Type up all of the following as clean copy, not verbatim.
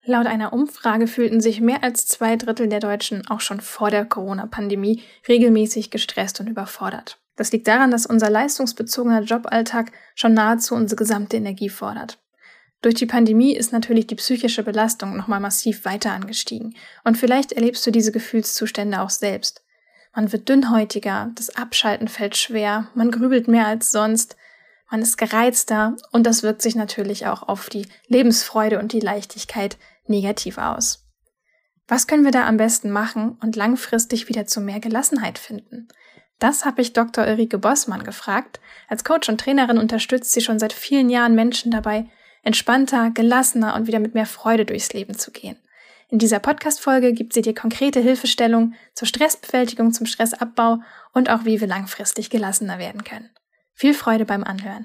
Laut einer Umfrage fühlten sich mehr als 2/3 der Deutschen auch schon vor der Corona-Pandemie regelmäßig gestresst und überfordert. Das liegt daran, dass unser leistungsbezogener Joballtag schon nahezu unsere gesamte Energie fordert. Durch die Pandemie ist natürlich die psychische Belastung nochmal massiv weiter angestiegen. Und vielleicht erlebst du diese Gefühlszustände auch selbst. Man wird dünnhäutiger, das Abschalten fällt schwer, man grübelt mehr als sonst, man ist gereizter und das wirkt sich natürlich auch auf die Lebensfreude und die Leichtigkeit negativ aus. Was können wir da am besten machen und langfristig wieder zu mehr Gelassenheit finden? Das habe ich Dr. Ulrike Bossmann gefragt. Als Coach und Trainerin unterstützt sie schon seit vielen Jahren Menschen dabei, entspannter, gelassener und wieder mit mehr Freude durchs Leben zu gehen. In dieser Podcast-Folge gibt sie dir konkrete Hilfestellung zur Stressbewältigung, zum Stressabbau und auch, wie wir langfristig gelassener werden können. Viel Freude beim Anhören.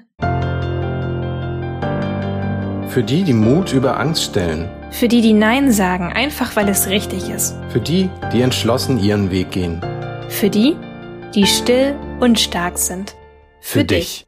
Für die, die Mut über Angst stellen. Für die, die Nein sagen, einfach weil es richtig ist. Für die, die entschlossen ihren Weg gehen. Für die, die still und stark sind. Für dich.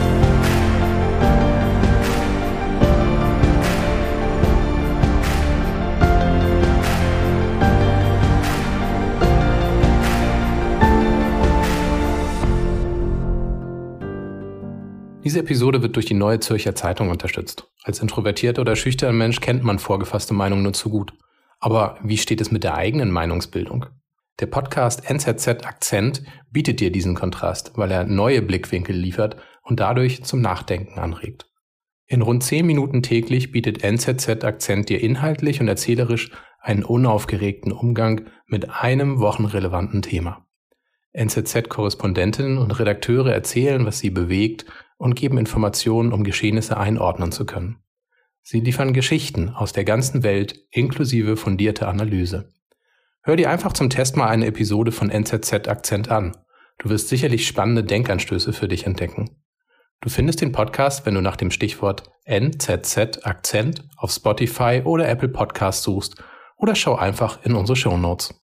Diese Episode wird durch die Neue Zürcher Zeitung unterstützt. Als introvertierter oder schüchterner Mensch kennt man vorgefasste Meinungen nur zu gut. Aber wie steht es mit der eigenen Meinungsbildung? Der Podcast NZZ Akzent bietet dir diesen Kontrast, weil er neue Blickwinkel liefert und dadurch zum Nachdenken anregt. In rund 10 Minuten täglich bietet NZZ Akzent dir inhaltlich und erzählerisch einen unaufgeregten Umgang mit einem wochenrelevanten Thema. NZZ-Korrespondentinnen und Redakteure erzählen, was sie bewegt und geben Informationen, um Geschehnisse einordnen zu können. Sie liefern Geschichten aus der ganzen Welt inklusive fundierter Analyse. Hör dir einfach zum Test mal eine Episode von NZZ Akzent an. Du wirst sicherlich spannende Denkanstöße für dich entdecken. Du findest den Podcast, wenn du nach dem Stichwort NZZ Akzent auf Spotify oder Apple Podcasts suchst, oder schau einfach in unsere Shownotes.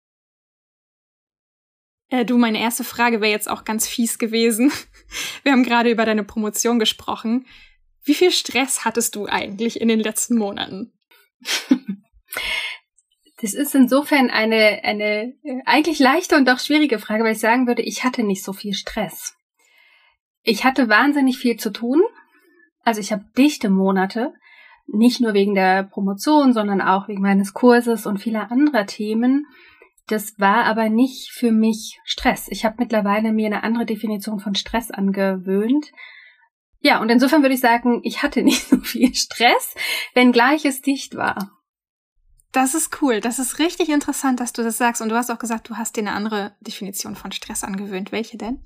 Meine erste Frage wäre jetzt auch ganz fies gewesen. Wir haben gerade über deine Promotion gesprochen. Wie viel Stress hattest du eigentlich in den letzten Monaten? Das ist insofern eine eigentlich leichte und doch schwierige Frage, weil ich sagen würde, ich hatte nicht so viel Stress. Ich hatte wahnsinnig viel zu tun. Also ich habe dichte Monate, nicht nur wegen der Promotion, sondern auch wegen meines Kurses und vieler anderer Themen. Das war aber nicht für mich Stress. Ich habe mittlerweile mir eine andere Definition von Stress angewöhnt. Ja, und insofern würde ich sagen, ich hatte nicht so viel Stress, wenngleich es dicht war. Das ist cool. Das ist richtig interessant, dass du das sagst. Und du hast auch gesagt, du hast dir eine andere Definition von Stress angewöhnt. Welche denn?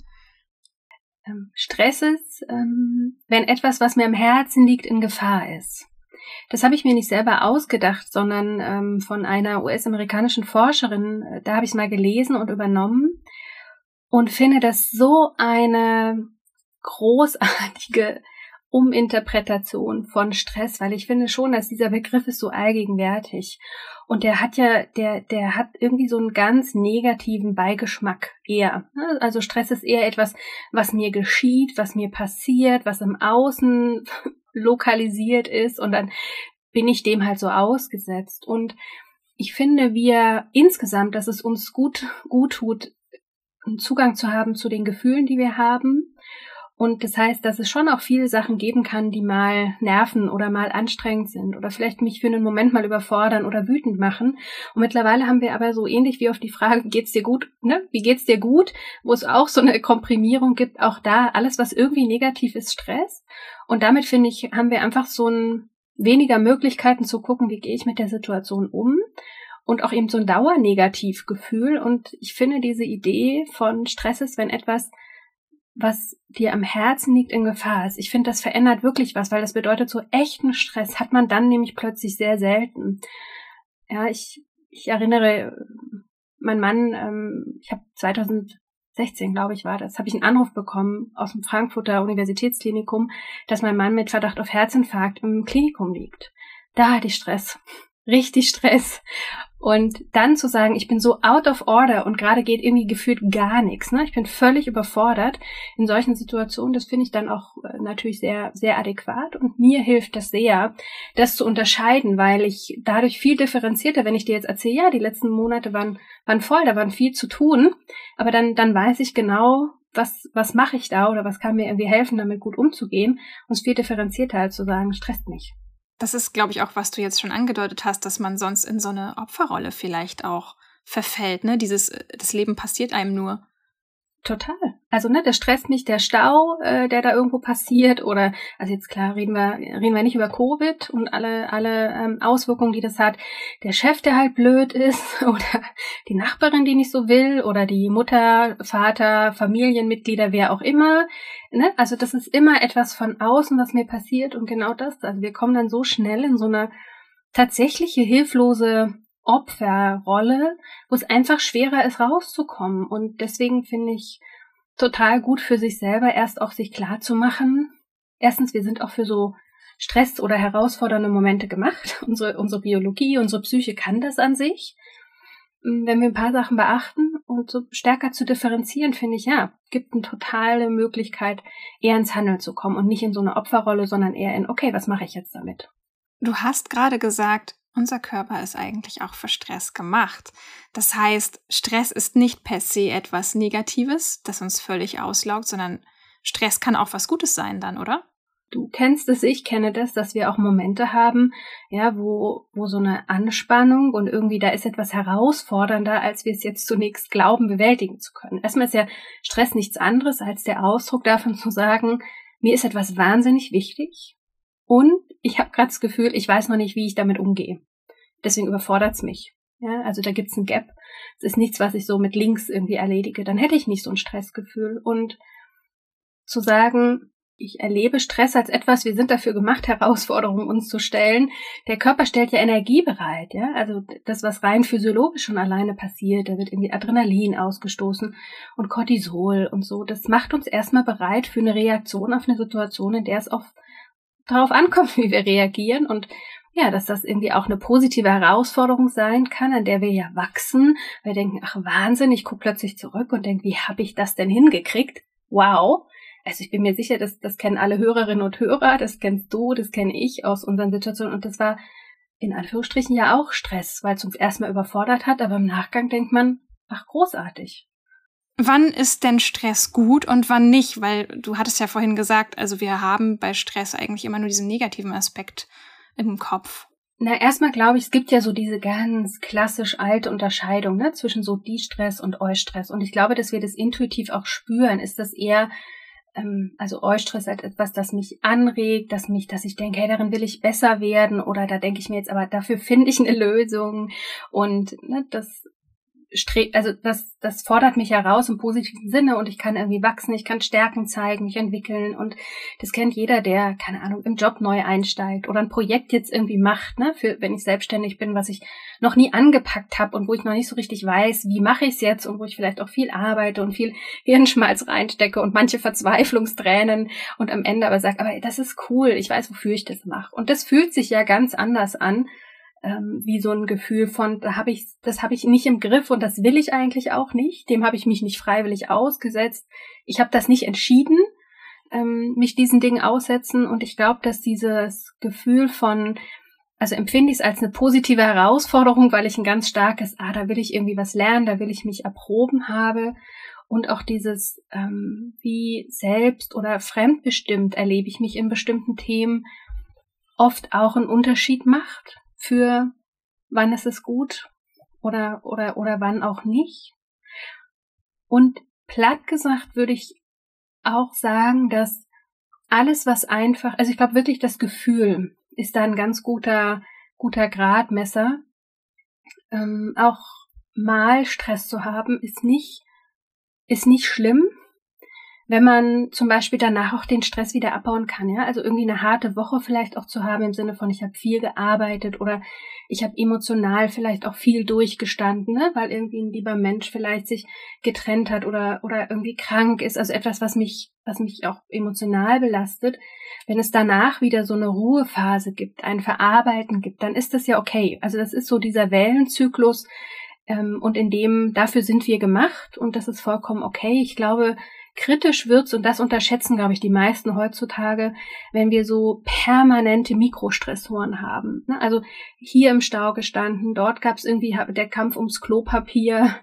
Stress ist, wenn etwas, was mir am Herzen liegt, in Gefahr ist. Das habe ich mir nicht selber ausgedacht, sondern von einer US-amerikanischen Forscherin. Da habe ich es mal gelesen und übernommen und finde das so eine großartige Uminterpretation von Stress, weil ich finde schon, dass dieser Begriff ist so allgegenwärtig und der hat irgendwie so einen ganz negativen Beigeschmack eher. Also Stress ist eher etwas, was mir geschieht, was mir passiert, was im Außen lokalisiert ist und dann bin ich dem halt so ausgesetzt. Und ich finde, wir insgesamt, dass es uns gut tut, einen Zugang zu haben zu den Gefühlen, die wir haben. Und das heißt, dass es schon auch viele Sachen geben kann, die mal nerven oder mal anstrengend sind oder vielleicht mich für einen Moment mal überfordern oder wütend machen. Und mittlerweile haben wir aber so ähnlich wie auf die Frage, wie geht's dir gut, ne? Wie geht's dir gut? Wo es auch so eine Komprimierung gibt, auch da alles, was irgendwie negativ ist, Stress. Und damit, finde ich, haben wir einfach so weniger Möglichkeiten zu gucken, wie gehe ich mit der Situation um und auch eben so ein Dauernegativgefühl. Und ich finde diese Idee von Stress ist, wenn etwas, was dir am Herzen liegt, in Gefahr ist. Ich finde, das verändert wirklich was, weil das bedeutet, so echten Stress hat man dann nämlich plötzlich sehr selten. Ja, ich erinnere, mein Mann, ich habe 2016, glaube ich, habe ich einen Anruf bekommen aus dem Frankfurter Universitätsklinikum, dass mein Mann mit Verdacht auf Herzinfarkt im Klinikum liegt. Da hatte ich Stress. richtig Stress. Und dann zu sagen, ich bin so out of order und gerade geht irgendwie gefühlt gar nichts, ne? Ich bin völlig überfordert in solchen Situationen. Das finde ich dann auch natürlich sehr, sehr adäquat. Und mir hilft das sehr, das zu unterscheiden, weil ich dadurch viel differenzierter, wenn ich dir jetzt erzähle, ja, die letzten Monate waren voll, da war viel zu tun. Aber dann weiß ich genau, was mache ich da oder was kann mir irgendwie helfen, damit gut umzugehen. Und es ist viel differenzierter, als zu sagen, stresst mich. Das ist, glaube ich, auch, was du jetzt schon angedeutet hast, dass man sonst in so eine Opferrolle vielleicht auch verfällt, ne? Das Leben passiert einem nur. Total. Also, ne, das stresst mich, der Stau, der da irgendwo passiert oder, also jetzt klar, reden wir nicht über Covid und alle Auswirkungen, die das hat. Der Chef, der halt blöd ist oder die Nachbarin, die nicht so will oder die Mutter, Vater, Familienmitglieder, wer auch immer, ne? Also, das ist immer etwas von außen, was mir passiert und genau das. Also, wir kommen dann so schnell in so eine tatsächliche hilflose Opferrolle, wo es einfach schwerer ist, rauszukommen. Und deswegen finde ich total gut für sich selber, erst auch sich klar zu machen. Erstens, wir sind auch für so Stress oder herausfordernde Momente gemacht. Unsere Biologie, unsere Psyche kann das an sich. Wenn wir ein paar Sachen beachten und so stärker zu differenzieren, finde ich, ja, gibt eine totale Möglichkeit, eher ins Handeln zu kommen und nicht in so eine Opferrolle, sondern eher in, okay, was mache ich jetzt damit? Du hast gerade gesagt, unser Körper ist eigentlich auch für Stress gemacht. Das heißt, Stress ist nicht per se etwas Negatives, das uns völlig auslaugt, sondern Stress kann auch was Gutes sein dann, oder? Du kennst es, ich kenne das, dass wir auch Momente haben, ja, wo so eine Anspannung und irgendwie da ist etwas herausfordernder, als wir es jetzt zunächst glauben, bewältigen zu können. Erstmal ist ja Stress nichts anderes als der Ausdruck davon zu sagen, mir ist etwas wahnsinnig wichtig. Und ich habe gerade das Gefühl, ich weiß noch nicht, wie ich damit umgehe. Deswegen überfordert's mich. Ja, also da gibt's ein Gap. Es ist nichts, was ich so mit links irgendwie erledige. Dann hätte ich nicht so ein Stressgefühl. Und zu sagen, ich erlebe Stress als etwas, wir sind dafür gemacht, Herausforderungen uns zu stellen. Der Körper stellt ja Energie bereit. Ja, also das, was rein physiologisch schon alleine passiert, da wird irgendwie Adrenalin ausgestoßen und Cortisol und so. Das macht uns erstmal bereit für eine Reaktion auf eine Situation, in der es oft darauf ankommt, wie wir reagieren und ja, dass das irgendwie auch eine positive Herausforderung sein kann, an der wir ja wachsen. Wir denken, ach Wahnsinn, ich gucke plötzlich zurück und denke, wie habe ich das denn hingekriegt? Wow. Also ich bin mir sicher, das kennen alle Hörerinnen und Hörer, das kennst du, das kenne ich aus unseren Situationen und das war in Anführungsstrichen ja auch Stress, weil es uns erstmal überfordert hat, aber im Nachgang denkt man, ach großartig. Wann ist denn Stress gut und wann nicht? Weil du hattest ja vorhin gesagt, also wir haben bei Stress eigentlich immer nur diesen negativen Aspekt im Kopf. Na, erstmal glaube ich, es gibt ja so diese ganz klassisch alte Unterscheidung, ne, zwischen so Distress und Eustress. Und ich glaube, dass wir das intuitiv auch spüren. Ist das eher, also Eustress als etwas, das mich anregt, dass ich denke, hey, darin will ich besser werden oder da denke ich mir jetzt, aber dafür finde ich eine Lösung und ne, das fordert mich heraus im positiven Sinne und ich kann irgendwie wachsen, ich kann Stärken zeigen, mich entwickeln und das kennt jeder, der, keine Ahnung, im Job neu einsteigt oder ein Projekt jetzt irgendwie macht, ne, für wenn ich selbstständig bin, was ich noch nie angepackt habe und wo ich noch nicht so richtig weiß, wie mache ich es jetzt und wo ich vielleicht auch viel arbeite und viel Hirnschmalz reinstecke und manche Verzweiflungstränen und am Ende aber sage, aber das ist cool, ich weiß, wofür ich das mache. Und das fühlt sich ja ganz anders an, wie so ein Gefühl von, das habe ich nicht im Griff und das will ich eigentlich auch nicht. Dem habe ich mich nicht freiwillig ausgesetzt. Ich habe das nicht entschieden, mich diesen Dingen aussetzen. Und ich glaube, dass dieses Gefühl von, also empfinde ich es als eine positive Herausforderung, weil ich ein ganz starkes, da will ich irgendwie was lernen, da will ich mich erproben habe. Und auch dieses, wie selbst oder fremdbestimmt erlebe ich mich in bestimmten Themen, oft auch einen Unterschied macht. Für wann ist es gut oder wann auch nicht. Und platt gesagt würde ich auch sagen, dass alles, was einfach, also ich glaube wirklich, das Gefühl ist da ein ganz guter Gradmesser. Auch mal Stress zu haben, ist nicht schlimm, wenn man zum Beispiel danach auch den Stress wieder abbauen kann, ja, also irgendwie eine harte Woche vielleicht auch zu haben im Sinne von, ich habe viel gearbeitet oder ich habe emotional vielleicht auch viel durchgestanden, ne, weil irgendwie ein lieber Mensch vielleicht sich getrennt hat oder irgendwie krank ist, also etwas, was mich was mich auch emotional belastet, wenn es danach wieder so eine Ruhephase gibt, ein Verarbeiten gibt, dann ist das ja okay. Also das ist so dieser Wellenzyklus, und dafür sind wir gemacht und das ist vollkommen okay. Ich glaube, kritisch wird's, und das unterschätzen, glaube ich, die meisten heutzutage, wenn wir so permanente Mikrostressoren haben. Also hier im Stau gestanden, dort gab's irgendwie der Kampf ums Klopapier.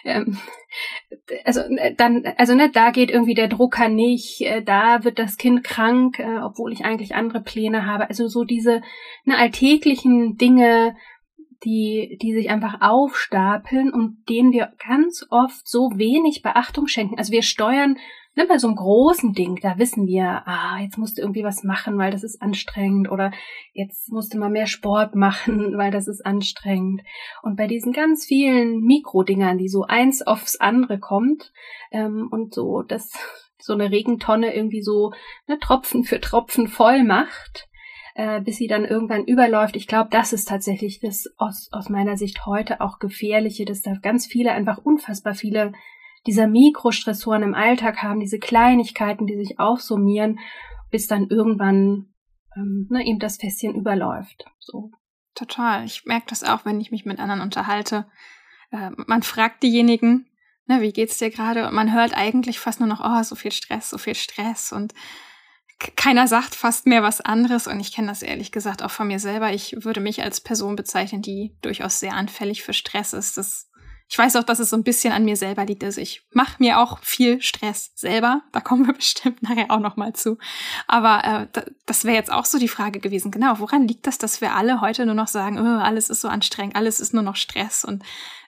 Da geht irgendwie der Drucker nicht, da wird das Kind krank, obwohl ich eigentlich andere Pläne habe. Also so diese alltäglichen Dinge, die sich einfach aufstapeln und denen wir ganz oft so wenig Beachtung schenken. Also wir steuern, bei so einem großen Ding, da wissen wir, jetzt musst du irgendwie was machen, weil das ist anstrengend, oder jetzt musst du mal mehr Sport machen, weil das ist anstrengend. Und bei diesen ganz vielen Mikrodingern, die so eins aufs andere kommt, und so eine Regentonne irgendwie so Tropfen für Tropfen voll macht, bis sie dann irgendwann überläuft. Ich glaube, das ist tatsächlich das aus meiner Sicht heute auch Gefährliche, dass da ganz viele, einfach unfassbar viele dieser Mikrostressoren im Alltag haben, diese Kleinigkeiten, die sich aufsummieren, bis dann irgendwann eben das Fässchen überläuft. So. Total. Ich merke das auch, wenn ich mich mit anderen unterhalte. Man fragt diejenigen, wie geht's dir gerade? Und man hört eigentlich fast nur noch, so viel Stress und keiner sagt fast mehr was anderes, und ich kenne das ehrlich gesagt auch von mir selber. Ich würde mich als Person bezeichnen, die durchaus sehr anfällig für Stress ist. Ich weiß auch, dass es so ein bisschen an mir selber liegt. Also ich mache mir auch viel Stress selber. Da kommen wir bestimmt nachher auch noch mal zu. Aber das wäre jetzt auch so die Frage gewesen. Genau, woran liegt das, dass wir alle heute nur noch sagen, alles ist so anstrengend, alles ist nur noch Stress, und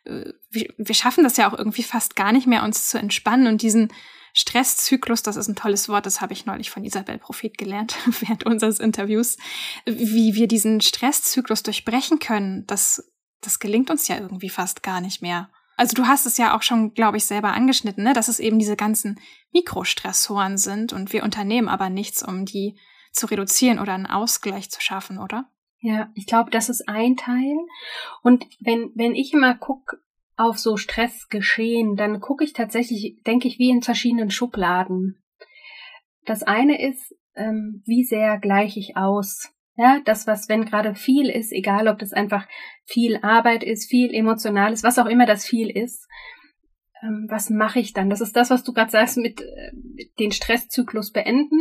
wir schaffen das ja auch irgendwie fast gar nicht mehr, uns zu entspannen, und diesen Stresszyklus, das ist ein tolles Wort, das habe ich neulich von Isabel Prophet gelernt während unseres Interviews, wie wir diesen Stresszyklus durchbrechen können, das gelingt uns ja irgendwie fast gar nicht mehr. Also du hast es ja auch schon, glaube ich, selber angeschnitten, dass es eben diese ganzen Mikrostressoren sind, und wir unternehmen aber nichts, um die zu reduzieren oder einen Ausgleich zu schaffen, oder? Ja, ich glaube, das ist ein Teil. Und wenn ich immer gucke auf so Stressgeschehen, dann gucke ich tatsächlich, denke ich, wie in verschiedenen Schubladen. Das eine ist, wie sehr gleiche ich aus. Ja, das, wenn gerade viel ist, egal ob das einfach viel Arbeit ist, viel Emotionales, was auch immer das viel ist, was mache ich dann? Das ist das, was du gerade sagst, mit den Stresszyklus beenden,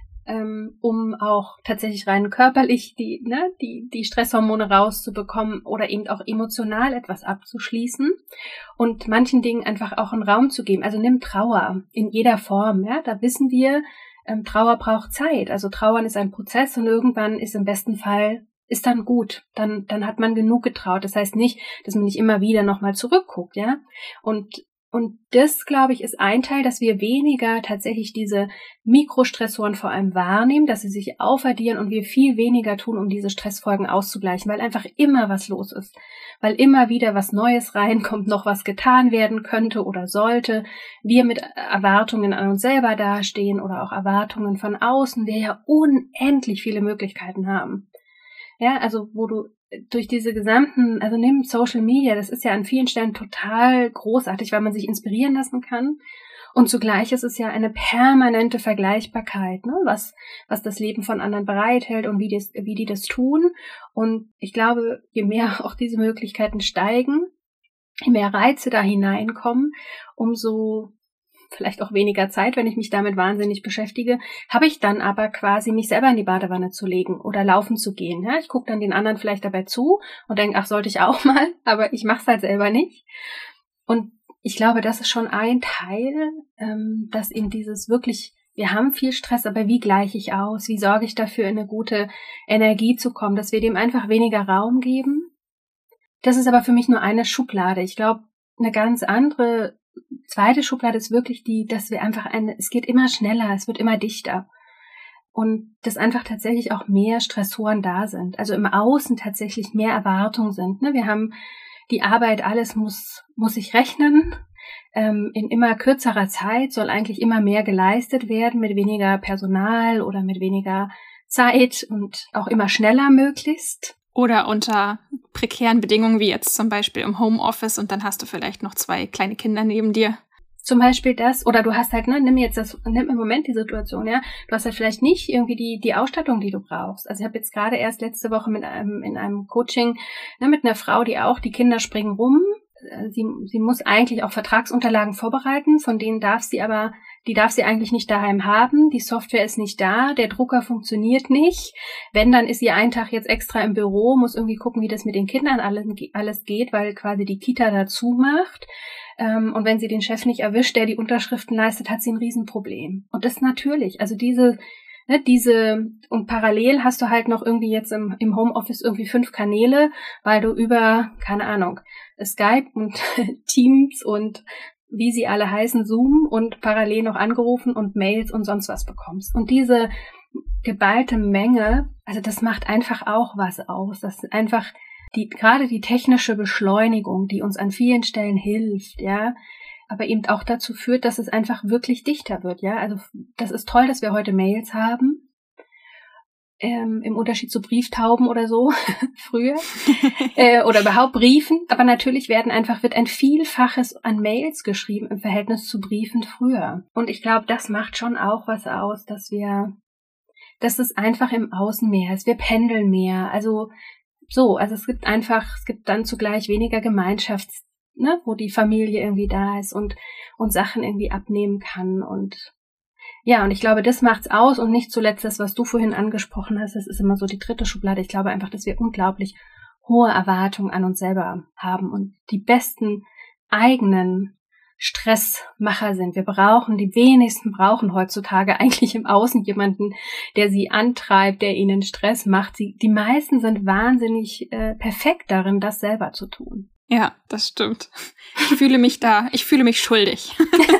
um auch tatsächlich rein körperlich die Stresshormone rauszubekommen oder eben auch emotional etwas abzuschließen und manchen Dingen einfach auch einen Raum zu geben. Also nimm Trauer in jeder Form, da wissen wir, Trauer braucht Zeit. Also Trauern ist ein Prozess, und irgendwann ist im besten Fall, ist dann gut. Dann hat man genug getraut. Das heißt nicht, dass man nicht immer wieder nochmal zurückguckt, Und das, glaube ich, ist ein Teil, dass wir weniger tatsächlich diese Mikrostressoren vor allem wahrnehmen, dass sie sich aufaddieren und wir viel weniger tun, um diese Stressfolgen auszugleichen, weil einfach immer was los ist, weil immer wieder was Neues reinkommt, noch was getan werden könnte oder sollte, wir mit Erwartungen an uns selber dastehen oder auch Erwartungen von außen, wir ja unendlich viele Möglichkeiten haben. Ja, also wo du durch diese gesamten, also neben Social Media, das ist ja an vielen Stellen total großartig, weil man sich inspirieren lassen kann. Und zugleich ist es ja eine permanente Vergleichbarkeit, was das Leben von anderen bereithält und wie die das tun. Und ich glaube, je mehr auch diese Möglichkeiten steigen, je mehr Reize da hineinkommen, umso vielleicht auch weniger Zeit, wenn ich mich damit wahnsinnig beschäftige, habe ich dann aber quasi mich selber in die Badewanne zu legen oder laufen zu gehen. Ja, ich gucke dann den anderen vielleicht dabei zu und denke, sollte ich auch mal, aber ich mache es halt selber nicht. Und ich glaube, das ist schon ein Teil, dass eben dieses wirklich, wir haben viel Stress, aber wie gleiche ich aus? Wie sorge ich dafür, in eine gute Energie zu kommen, dass wir dem einfach weniger Raum geben? Das ist aber für mich nur eine Schublade. Ich glaube, eine ganz andere zweite Schublade ist wirklich die, dass wir einfach es geht immer schneller, es wird immer dichter. Und dass einfach tatsächlich auch mehr Stressoren da sind. Also im Außen tatsächlich mehr Erwartungen sind. Wir haben die Arbeit, alles muss sich rechnen. In immer kürzerer Zeit soll eigentlich immer mehr geleistet werden, mit weniger Personal oder mit weniger Zeit und auch immer schneller möglichst. Oder unter prekären Bedingungen, wie jetzt zum Beispiel im Homeoffice, und dann hast du vielleicht noch 2 kleine Kinder neben dir. Zum Beispiel das, oder du hast halt, nimm im Moment die Situation, ja, du hast halt vielleicht nicht irgendwie die Ausstattung, die du brauchst. Also ich habe jetzt gerade erst letzte Woche in einem Coaching, mit einer Frau, die Kinder springen rum. Sie muss eigentlich auch Vertragsunterlagen vorbereiten, von denen darf sie eigentlich nicht daheim haben. Die Software ist nicht da, der Drucker funktioniert nicht. Wenn, dann ist sie einen Tag jetzt extra im Büro, muss irgendwie gucken, wie das mit den Kindern alles geht, weil quasi die Kita dazu macht. Und wenn sie den Chef nicht erwischt, der die Unterschriften leistet, hat sie ein Riesenproblem. Und das natürlich, also und parallel hast du halt noch irgendwie jetzt im Homeoffice irgendwie 5 Kanäle, weil du über, keine Ahnung, Skype und Teams und wie sie alle heißen, Zoom und parallel noch angerufen und Mails und sonst was bekommst. Und diese geballte Menge, also das macht einfach auch was aus. Das ist einfach gerade die technische Beschleunigung, die uns an vielen Stellen hilft, ja, aber eben auch dazu führt, dass es einfach wirklich dichter wird, ja. Also das ist toll, dass wir heute Mails haben, im Unterschied zu Brieftauben oder so früher oder überhaupt Briefen, aber natürlich wird ein Vielfaches an Mails geschrieben im Verhältnis zu Briefen früher. Und ich glaube, das macht schon auch was aus, dass es einfach im Außen mehr ist. Wir pendeln mehr, also es gibt dann zugleich weniger wo die Familie irgendwie da ist und Sachen irgendwie abnehmen kann und ich glaube, das macht's aus und nicht zuletzt das, was du vorhin angesprochen hast, das ist immer so die dritte Schublade. Ich glaube einfach, dass wir unglaublich hohe Erwartungen an uns selber haben und die besten eigenen Stressmacher sind. Die wenigsten brauchen heutzutage eigentlich im Außen jemanden, der sie antreibt, der ihnen Stress macht. Die meisten sind wahnsinnig perfekt darin, das selber zu tun. Ja, das stimmt. Ich fühle mich schuldig.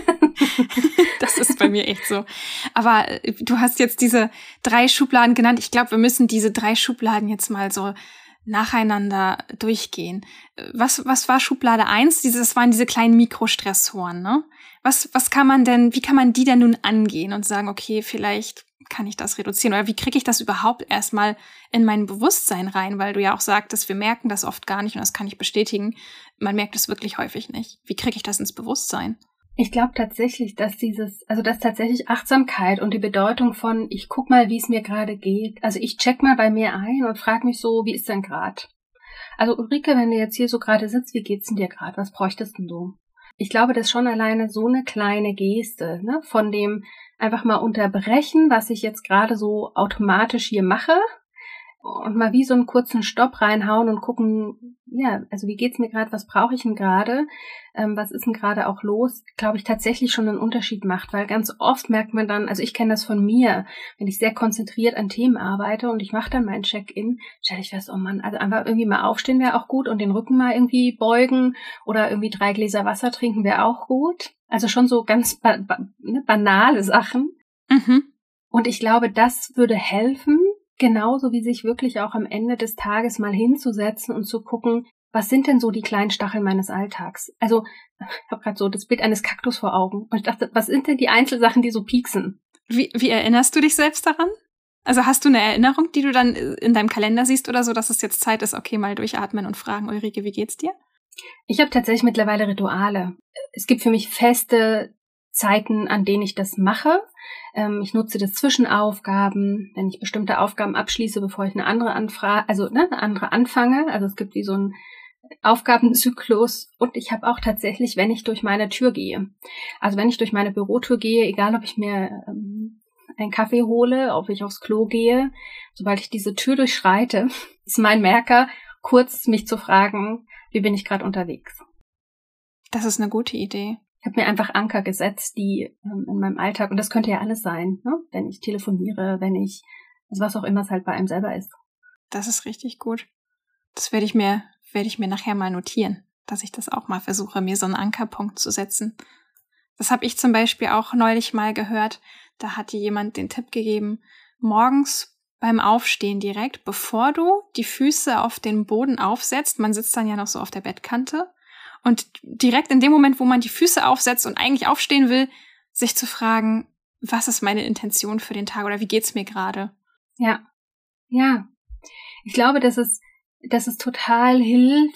Das ist bei mir echt so. Aber du hast jetzt diese 3 Schubladen genannt. Ich glaube, wir müssen diese 3 Schubladen jetzt mal so nacheinander durchgehen. Was war Schublade 1? Das waren diese kleinen Mikrostressoren, ne? Wie kann man die denn nun angehen und sagen, okay, vielleicht kann ich das reduzieren? Oder wie kriege ich das überhaupt erstmal in mein Bewusstsein rein? Weil du ja auch sagtest, wir merken das oft gar nicht und das kann ich bestätigen. Man merkt es wirklich häufig nicht. Wie kriege ich das ins Bewusstsein? Ich glaube tatsächlich, dass tatsächlich Achtsamkeit und die Bedeutung von, ich guck mal, wie es mir gerade geht. Also ich check mal bei mir ein und frage mich so, wie ist denn gerade? Also Ulrike, wenn du jetzt hier so gerade sitzt, wie geht's denn dir gerade? Was bräuchtest denn du? Ich glaube, das ist schon alleine so eine kleine Geste, von dem einfach mal unterbrechen, was ich jetzt gerade so automatisch hier mache und mal wie so einen kurzen Stopp reinhauen und gucken, also wie geht's mir gerade, was brauche ich denn gerade, was ist denn gerade auch los, glaube ich tatsächlich schon einen Unterschied macht, weil ganz oft merkt man dann, also ich kenne das von mir, wenn ich sehr konzentriert an Themen arbeite und ich mache dann meinen Check-in, stelle ich fest, oh Mann, also einfach irgendwie mal aufstehen wäre auch gut und den Rücken mal irgendwie beugen oder irgendwie 3 Gläser Wasser trinken wäre auch gut, also schon so ganz banale Sachen. Mhm. Und ich glaube, das würde helfen, genauso wie sich wirklich auch am Ende des Tages mal hinzusetzen und zu gucken, was sind denn so die kleinen Stacheln meines Alltags? Also, ich habe gerade so das Bild eines Kaktus vor Augen. Und ich dachte, was sind denn die Einzelsachen, die so pieksen? Wie erinnerst du dich selbst daran? Also hast du eine Erinnerung, die du dann in deinem Kalender siehst oder so, dass es jetzt Zeit ist, okay, mal durchatmen und fragen, Ulrike, wie geht's dir? Ich habe tatsächlich mittlerweile Rituale. Es gibt für mich feste Zeiten, an denen ich das mache. Ich nutze das Zwischenaufgaben, wenn ich bestimmte Aufgaben abschließe, bevor ich eine andere anfange. Also es gibt wie so einen Aufgabenzyklus und ich habe auch tatsächlich, wenn ich durch meine Tür gehe, also wenn ich durch meine Bürotür gehe, egal ob ich mir einen Kaffee hole, ob ich aufs Klo gehe, sobald ich diese Tür durchschreite, ist mein Merker, kurz mich zu fragen, wie bin ich gerade unterwegs? Das ist eine gute Idee. Ich habe mir einfach Anker gesetzt, die in meinem Alltag, und das könnte ja alles sein, wenn ich telefoniere, also was auch immer es halt bei einem selber ist. Das ist richtig gut. Das werde ich mir nachher mal notieren, dass ich das auch mal versuche, mir so einen Ankerpunkt zu setzen. Das habe ich zum Beispiel auch neulich mal gehört. Da hat dir jemand den Tipp gegeben, morgens beim Aufstehen direkt, bevor du die Füße auf den Boden aufsetzt, man sitzt dann ja noch so auf der Bettkante, und direkt in dem Moment, wo man die Füße aufsetzt und eigentlich aufstehen will, sich zu fragen, was ist meine Intention für den Tag oder wie geht's mir gerade? Ja. Ich glaube, dass es total hilft,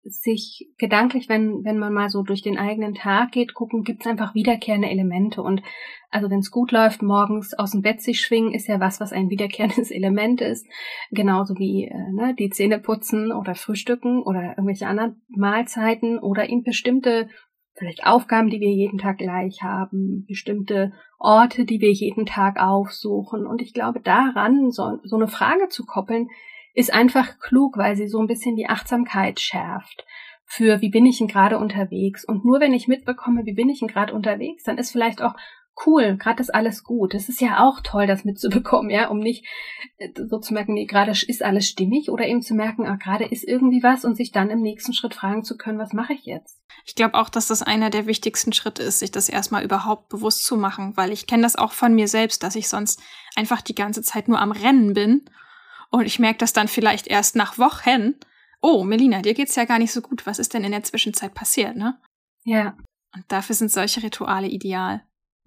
sich gedanklich, wenn man mal so durch den eigenen Tag geht, gucken, gibt es einfach wiederkehrende Elemente. Und also wenn es gut läuft, morgens aus dem Bett sich schwingen, ist ja was ein wiederkehrendes Element ist. Genauso wie die Zähne putzen oder frühstücken oder irgendwelche anderen Mahlzeiten oder eben bestimmte vielleicht Aufgaben, die wir jeden Tag gleich haben, bestimmte Orte, die wir jeden Tag aufsuchen. Und ich glaube, daran so eine Frage zu koppeln, ist einfach klug, weil sie so ein bisschen die Achtsamkeit schärft für, wie bin ich denn gerade unterwegs? Und nur wenn ich mitbekomme, wie bin ich denn gerade unterwegs, dann ist vielleicht auch cool, gerade ist alles gut. Das ist ja auch toll, das mitzubekommen, ja, um nicht so zu merken, nee, gerade ist alles stimmig, oder eben zu merken, gerade ist irgendwie was und sich dann im nächsten Schritt fragen zu können, was mache ich jetzt? Ich glaube auch, dass das einer der wichtigsten Schritte ist, sich das erstmal überhaupt bewusst zu machen, weil ich kenne das auch von mir selbst, dass ich sonst einfach die ganze Zeit nur am Rennen bin und ich merke das dann vielleicht erst nach Wochen. Oh, Melina, dir geht's ja gar nicht so gut. Was ist denn in der Zwischenzeit passiert, ne? Ja. Und dafür sind solche Rituale ideal.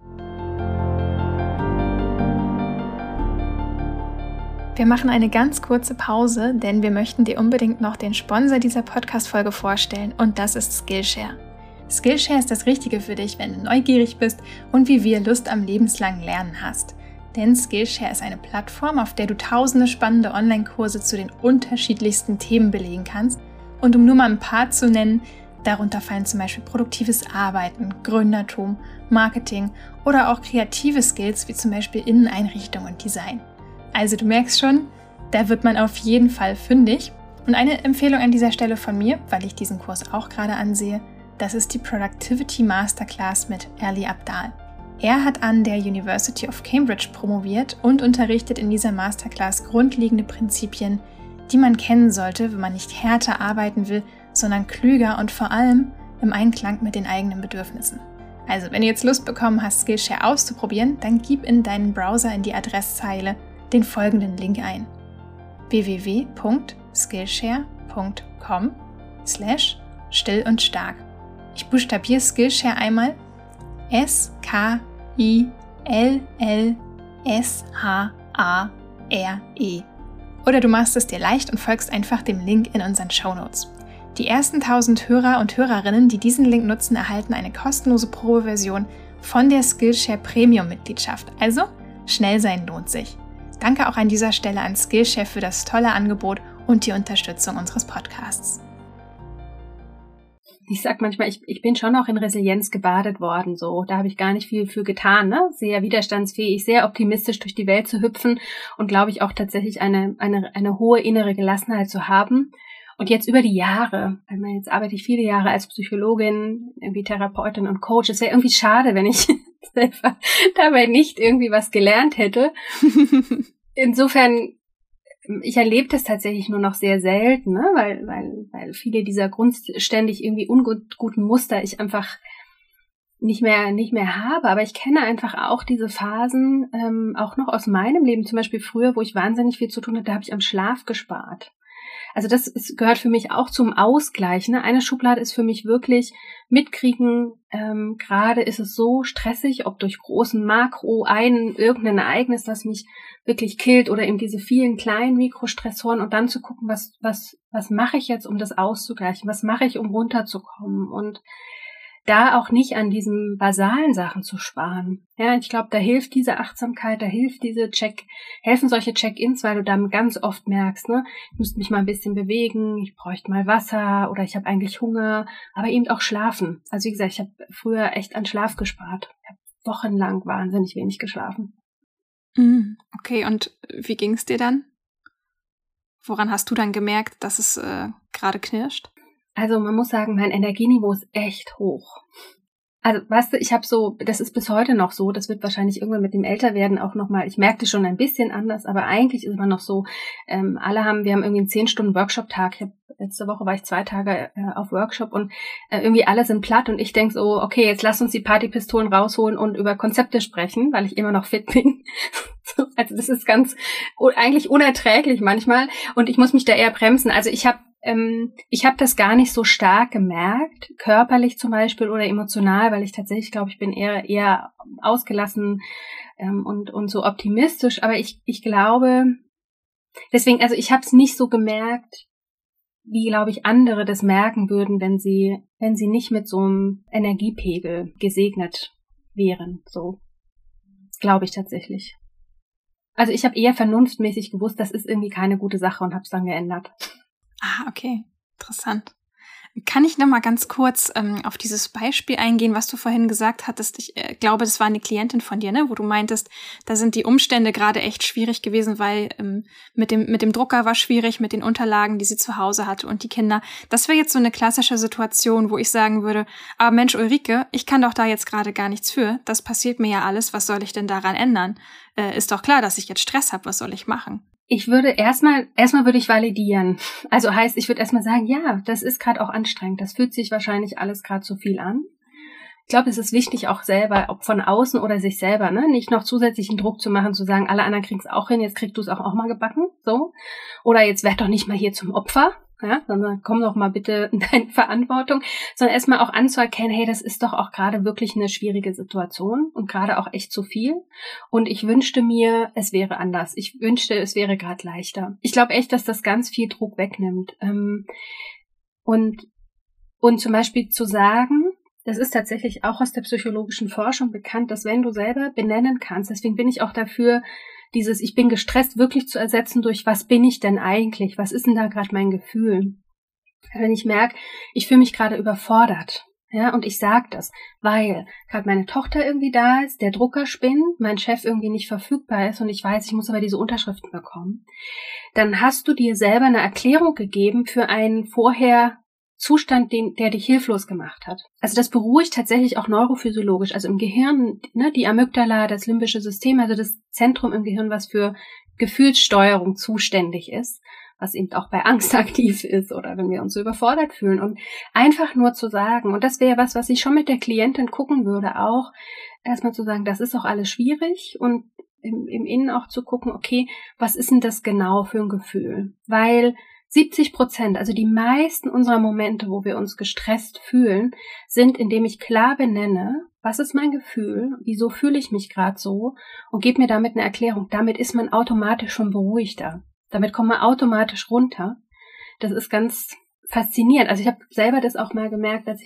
Wir machen eine ganz kurze Pause, denn wir möchten dir unbedingt noch den Sponsor dieser Podcast-Folge vorstellen, und das ist Skillshare. Skillshare ist das Richtige für dich, wenn du neugierig bist und wie wir Lust am lebenslangen Lernen hast. Denn Skillshare ist eine Plattform, auf der du tausende spannende Online-Kurse zu den unterschiedlichsten Themen belegen kannst. Und um nur mal ein paar zu nennen, darunter fallen zum Beispiel produktives Arbeiten, Gründertum, Marketing oder auch kreative Skills wie zum Beispiel Inneneinrichtung und Design. Also du merkst schon, da wird man auf jeden Fall fündig. Und eine Empfehlung an dieser Stelle von mir, weil ich diesen Kurs auch gerade ansehe, das ist die Productivity Masterclass mit Ali Abdaal. Er hat an der University of Cambridge promoviert und unterrichtet in dieser Masterclass grundlegende Prinzipien, die man kennen sollte, wenn man nicht härter arbeiten will, sondern klüger und vor allem im Einklang mit den eigenen Bedürfnissen. Also wenn du jetzt Lust bekommen hast, Skillshare auszuprobieren, dann gib in deinen Browser in die Adresszeile den folgenden Link ein: www.skillshare.com/still und stark. Ich buchstabiere Skillshare einmal: SKILLSHARE. Oder du machst es dir leicht und folgst einfach dem Link in unseren Shownotes. Die ersten 1000 Hörer und Hörerinnen, die diesen Link nutzen, erhalten eine kostenlose Probeversion von der Skillshare Premium-Mitgliedschaft. Also, schnell sein lohnt sich. Danke auch an dieser Stelle an Skillshare für das tolle Angebot und die Unterstützung unseres Podcasts. Ich sag manchmal, ich bin schon auch in Resilienz gebadet worden, so. Da habe ich gar nicht viel für getan, ne? Sehr widerstandsfähig, sehr optimistisch durch die Welt zu hüpfen und glaube ich auch tatsächlich eine hohe innere Gelassenheit zu haben. Und jetzt über die Jahre, jetzt arbeite ich viele Jahre als Psychologin, irgendwie Therapeutin und Coach. Es wäre irgendwie schade, wenn ich selber dabei nicht irgendwie was gelernt hätte. Insofern, ich erlebe das tatsächlich nur noch sehr selten, ne? weil viele dieser grundständig irgendwie unguten Muster ich einfach nicht mehr habe. Aber ich kenne einfach auch diese Phasen, auch noch aus meinem Leben, zum Beispiel früher, wo ich wahnsinnig viel zu tun hatte, da habe ich am Schlaf gespart. Also gehört für mich auch zum Ausgleich. Ne? Eine Schublade ist für mich wirklich mitkriegen, gerade ist es so stressig, ob durch großen Makro, irgendein Ereignis, das mich wirklich killt, oder eben diese vielen kleinen Mikrostressoren, und dann zu gucken, was mache ich jetzt, um das auszugleichen, was mache ich, um runterzukommen, und da auch nicht an diesen basalen Sachen zu sparen. Ja, ich glaube, da hilft diese Achtsamkeit, da helfen solche Check-ins, weil du dann ganz oft merkst, ne, ich müsste mich mal ein bisschen bewegen, ich bräuchte mal Wasser oder ich habe eigentlich Hunger, aber eben auch schlafen. Also wie gesagt, ich habe früher echt an Schlaf gespart. Ich habe wochenlang wahnsinnig wenig geschlafen. Okay, und wie ging es dir dann? Woran hast du dann gemerkt, dass es gerade knirscht? Also man muss sagen, mein Energieniveau ist echt hoch. Also weißt du, das ist bis heute noch so, das wird wahrscheinlich irgendwann mit dem Älterwerden auch nochmal, ich merkte schon ein bisschen anders, aber eigentlich ist man noch so, wir haben irgendwie einen 10-Stunden-Workshop-Tag. Letzte Woche war ich 2 Tage auf Workshop und irgendwie alle sind platt und ich denke so, okay, jetzt lass uns die Partypistolen rausholen und über Konzepte sprechen, weil ich immer noch fit bin. Also das ist eigentlich unerträglich manchmal und ich muss mich da eher bremsen. Also ich habe das gar nicht so stark gemerkt, körperlich zum Beispiel oder emotional, weil ich tatsächlich glaube, ich bin eher ausgelassen und so optimistisch. Aber ich glaube, deswegen, also ich habe es nicht so gemerkt, wie, glaube ich, andere das merken würden, wenn sie nicht mit so einem Energiepegel gesegnet wären. So glaube ich tatsächlich. Also ich habe eher vernunftmäßig gewusst, das ist irgendwie keine gute Sache und habe es dann geändert. Ah, okay. Interessant. Kann ich noch mal ganz kurz auf dieses Beispiel eingehen, was du vorhin gesagt hattest? Ich glaube, das war eine Klientin von dir, ne, wo du meintest, da sind die Umstände gerade echt schwierig gewesen, weil mit dem Drucker war schwierig, mit den Unterlagen, die sie zu Hause hatte und die Kinder. Das wäre jetzt so eine klassische Situation, wo ich sagen würde, aber Mensch, Ulrike, ich kann doch da jetzt gerade gar nichts für. Das passiert mir ja alles. Was soll ich denn daran ändern? Ist doch klar, dass ich jetzt Stress habe. Was soll ich machen? Ich würde erstmal würde ich validieren. Also heißt, ich würde erstmal sagen, ja, das ist gerade auch anstrengend. Das fühlt sich wahrscheinlich alles gerade zu viel an. Ich glaube, es ist wichtig auch selber, ob von außen oder sich selber, ne, nicht noch zusätzlichen Druck zu machen, zu sagen, alle anderen kriegen es auch hin, jetzt kriegst du es auch mal gebacken, so. Oder jetzt werd doch nicht mal hier zum Opfer, ja, sondern komm doch mal bitte in deine Verantwortung, sondern erstmal auch anzuerkennen, hey, das ist doch auch gerade wirklich eine schwierige Situation und gerade auch echt zu viel. Und ich wünschte mir, es wäre anders. Ich wünschte, es wäre gerade leichter. Ich glaube echt, dass das ganz viel Druck wegnimmt. Und zum Beispiel zu sagen, das ist tatsächlich auch aus der psychologischen Forschung bekannt, dass wenn du selber benennen kannst, deswegen bin ich auch dafür, dieses ich bin gestresst wirklich zu ersetzen durch was bin ich denn eigentlich? Was ist denn da gerade mein Gefühl? Wenn ich merke, ich fühle mich gerade überfordert, ja, und ich sage das, weil gerade meine Tochter irgendwie da ist, der Drucker spinnt, mein Chef irgendwie nicht verfügbar ist und ich weiß, ich muss aber diese Unterschriften bekommen, dann hast du dir selber eine Erklärung gegeben für einen vorher Zustand, der dich hilflos gemacht hat. Also das beruhigt tatsächlich auch neurophysiologisch, also im Gehirn, ne, die Amygdala, das limbische System, also das Zentrum im Gehirn, was für Gefühlssteuerung zuständig ist, was eben auch bei Angst aktiv ist oder wenn wir uns so überfordert fühlen. Und einfach nur zu sagen, und das wäre was ich schon mit der Klientin gucken würde, auch erstmal zu sagen, das ist auch alles schwierig und im Innen auch zu gucken, okay, was ist denn das genau für ein Gefühl? Weil 70%, also die meisten unserer Momente, wo wir uns gestresst fühlen, sind, indem ich klar benenne, was ist mein Gefühl, wieso fühle ich mich gerade so und gebe mir damit eine Erklärung. Damit ist man automatisch schon beruhigter. Damit kommt man automatisch runter. Das ist ganz faszinierend. Also ich habe selber das auch mal gemerkt, dass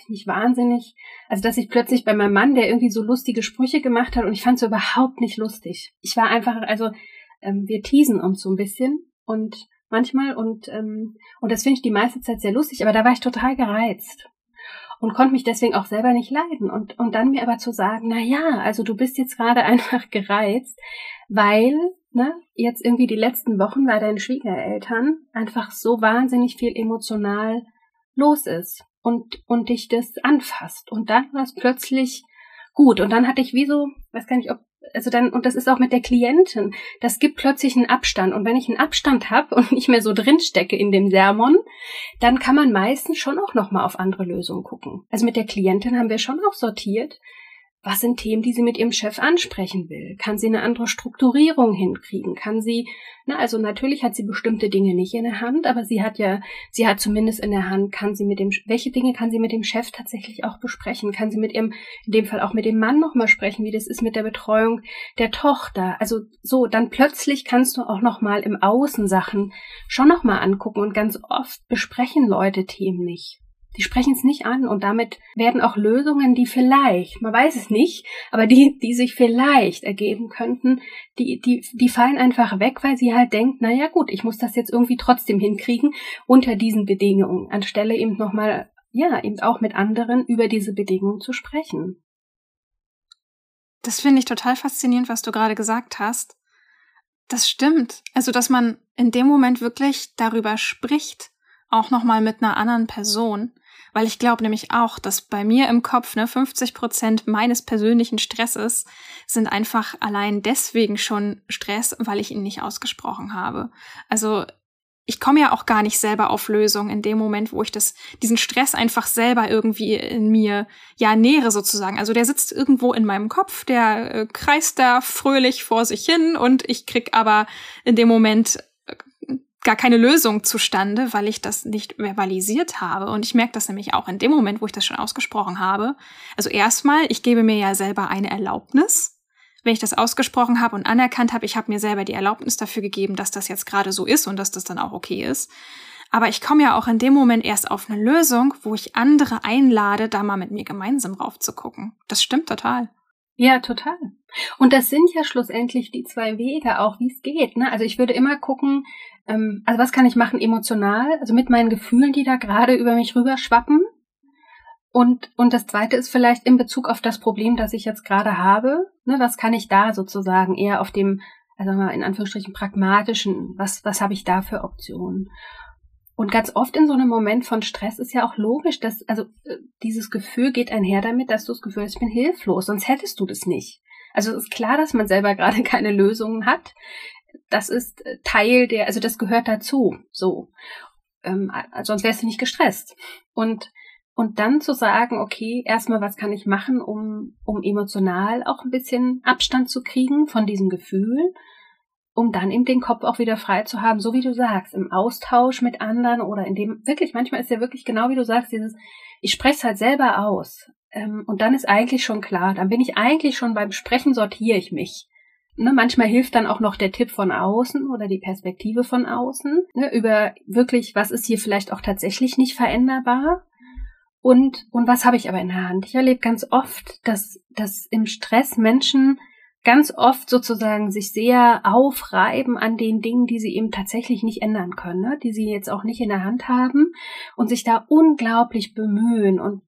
dass ich plötzlich bei meinem Mann, der irgendwie so lustige Sprüche gemacht hat und ich fand es überhaupt nicht lustig. Ich war einfach, wir teasen uns so ein bisschen und manchmal und das finde ich die meiste Zeit sehr lustig, aber da war ich total gereizt und konnte mich deswegen auch selber nicht leiden und dann mir aber zu sagen, na ja, also du bist jetzt gerade einfach gereizt, weil, ne, jetzt irgendwie die letzten Wochen bei deinen Schwiegereltern einfach so wahnsinnig viel emotional los ist und dich das anfasst und dann war es plötzlich gut und dann hatte ich weiß gar nicht, und das ist auch mit der Klientin, das gibt plötzlich einen Abstand. Und wenn ich einen Abstand habe und nicht mehr so drinstecke in dem Sermon, dann kann man meistens schon auch nochmal auf andere Lösungen gucken. Also mit der Klientin haben wir schon auch sortiert, was sind Themen, die sie mit ihrem Chef ansprechen will? Kann sie eine andere Strukturierung hinkriegen? Kann sie, also natürlich hat sie bestimmte Dinge nicht in der Hand, aber sie hat zumindest in der Hand, welche Dinge kann sie mit dem Chef tatsächlich auch besprechen? Kann sie in dem Fall auch mit dem Mann nochmal sprechen, wie das ist mit der Betreuung der Tochter? Also so, dann plötzlich kannst du auch nochmal im Außen Sachen schon nochmal angucken und ganz oft besprechen Leute Themen nicht. Die sprechen es nicht an und damit werden auch Lösungen, die vielleicht, man weiß es nicht, aber die sich vielleicht ergeben könnten, die fallen einfach weg, weil sie halt denkt, na ja gut, ich muss das jetzt irgendwie trotzdem hinkriegen unter diesen Bedingungen, anstelle eben nochmal, eben auch mit anderen über diese Bedingungen zu sprechen. Das finde ich total faszinierend, was du gerade gesagt hast. Das stimmt. Also, dass man in dem Moment wirklich darüber spricht, auch nochmal mit einer anderen Person. Weil ich glaube nämlich auch, dass bei mir im Kopf 50% meines persönlichen Stresses sind einfach allein deswegen schon Stress, weil ich ihn nicht ausgesprochen habe. Also ich komme ja auch gar nicht selber auf Lösungen in dem Moment, wo ich diesen Stress einfach selber irgendwie in mir nähere sozusagen. Also der sitzt irgendwo in meinem Kopf, der kreist da fröhlich vor sich hin und ich krieg aber in dem Moment gar keine Lösung zustande, weil ich das nicht verbalisiert habe. Und ich merke das nämlich auch in dem Moment, wo ich das schon ausgesprochen habe. Also erstmal, ich gebe mir ja selber eine Erlaubnis. Wenn ich das ausgesprochen habe und anerkannt habe, ich habe mir selber die Erlaubnis dafür gegeben, dass das jetzt gerade so ist und dass das dann auch okay ist. Aber ich komme ja auch in dem Moment erst auf eine Lösung, wo ich andere einlade, da mal mit mir gemeinsam raufzugucken. Das stimmt total. Ja, total. Und das sind ja schlussendlich die zwei Wege auch, wie es geht, ne? Also ich würde immer gucken, also was kann ich machen emotional, also mit meinen Gefühlen, die da gerade über mich rüberschwappen. Und das Zweite ist vielleicht in Bezug auf das Problem, das ich jetzt gerade habe, ne? Was kann ich da sozusagen eher auf dem, also mal in Anführungsstrichen pragmatischen, was habe ich da für Optionen? Und ganz oft in so einem Moment von Stress ist ja auch logisch, dass, also dieses Gefühl geht einher damit, dass du das Gefühl hast, ich bin hilflos, sonst hättest du das nicht. Also es ist klar, dass man selber gerade keine Lösungen hat. Das ist Teil der, also das gehört dazu, so. Sonst wärst du nicht gestresst. Und dann zu sagen, okay, erstmal, was kann ich machen, um emotional auch ein bisschen Abstand zu kriegen von diesem Gefühl, um dann eben den Kopf auch wieder frei zu haben, so wie du sagst, im Austausch mit anderen oder in dem, wirklich, manchmal ist ja wirklich genau wie du sagst, ich spreche es halt selber aus. Und dann ist eigentlich schon klar, dann bin ich eigentlich schon beim Sprechen, sortiere ich mich. Ne, manchmal hilft dann auch noch der Tipp von außen oder die Perspektive von außen, ne, über wirklich, was ist hier vielleicht auch tatsächlich nicht veränderbar und was habe ich aber in der Hand. Ich erlebe ganz oft, dass im Stress Menschen ganz oft sozusagen sich sehr aufreiben an den Dingen, die sie eben tatsächlich nicht ändern können, ne? Die sie jetzt auch nicht in der Hand haben und sich da unglaublich bemühen und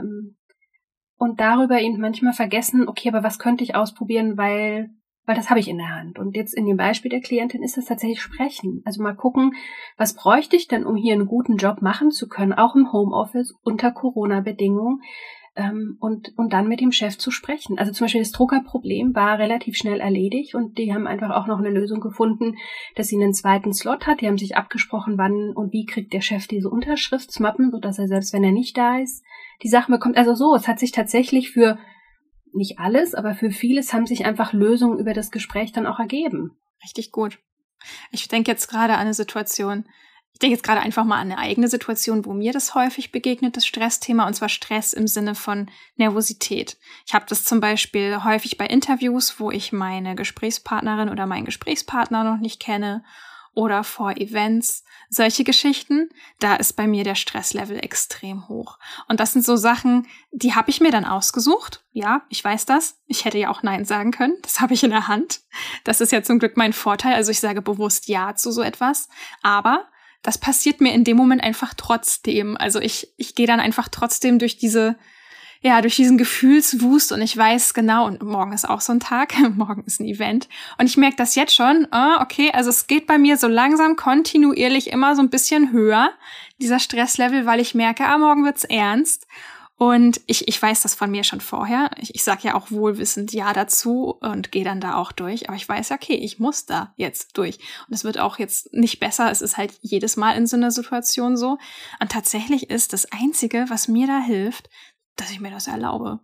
darüber eben manchmal vergessen, okay, aber was könnte ich ausprobieren, weil das habe ich in der Hand. Und jetzt in dem Beispiel der Klientin ist das tatsächlich Sprechen. Also mal gucken, was bräuchte ich denn, um hier einen guten Job machen zu können, auch im Homeoffice unter Corona-Bedingungen, und dann mit dem Chef zu sprechen. Also zum Beispiel das Druckerproblem war relativ schnell erledigt und die haben einfach auch noch eine Lösung gefunden, dass sie einen zweiten Slot hat. Die haben sich abgesprochen, wann und wie kriegt der Chef diese Unterschriftsmappen, sodass er selbst, wenn er nicht da ist, die Sachen bekommt. Also so, es hat sich tatsächlich für nicht alles, aber für vieles haben sich einfach Lösungen über das Gespräch dann auch ergeben. Richtig gut. Ich denke jetzt gerade einfach mal an eine eigene Situation, wo mir das häufig begegnet, das Stressthema, und zwar Stress im Sinne von Nervosität. Ich habe das zum Beispiel häufig bei Interviews, wo ich meine Gesprächspartnerin oder meinen Gesprächspartner noch nicht kenne, oder vor Events, solche Geschichten, da ist bei mir der Stresslevel extrem hoch. Und das sind so Sachen, die habe ich mir dann ausgesucht. Ja, ich weiß das. Ich hätte ja auch Nein sagen können. Das habe ich in der Hand. Das ist ja zum Glück mein Vorteil. Also ich sage bewusst Ja zu so etwas. Aber das passiert mir in dem Moment einfach trotzdem. Also ich gehe dann einfach trotzdem durch diesen Gefühlswust und ich weiß genau, und morgen ist auch so ein Tag, morgen ist ein Event und ich merke das jetzt schon, okay, also es geht bei mir so langsam kontinuierlich immer so ein bisschen höher, dieser Stresslevel, weil ich merke, morgen wird's ernst und ich weiß das von mir schon vorher. Ich sage ja auch wohlwissend Ja dazu und gehe dann da auch durch, aber ich weiß, okay, ich muss da jetzt durch und es wird auch jetzt nicht besser, es ist halt jedes Mal in so einer Situation so und tatsächlich ist das Einzige, was mir da hilft, dass ich mir das erlaube.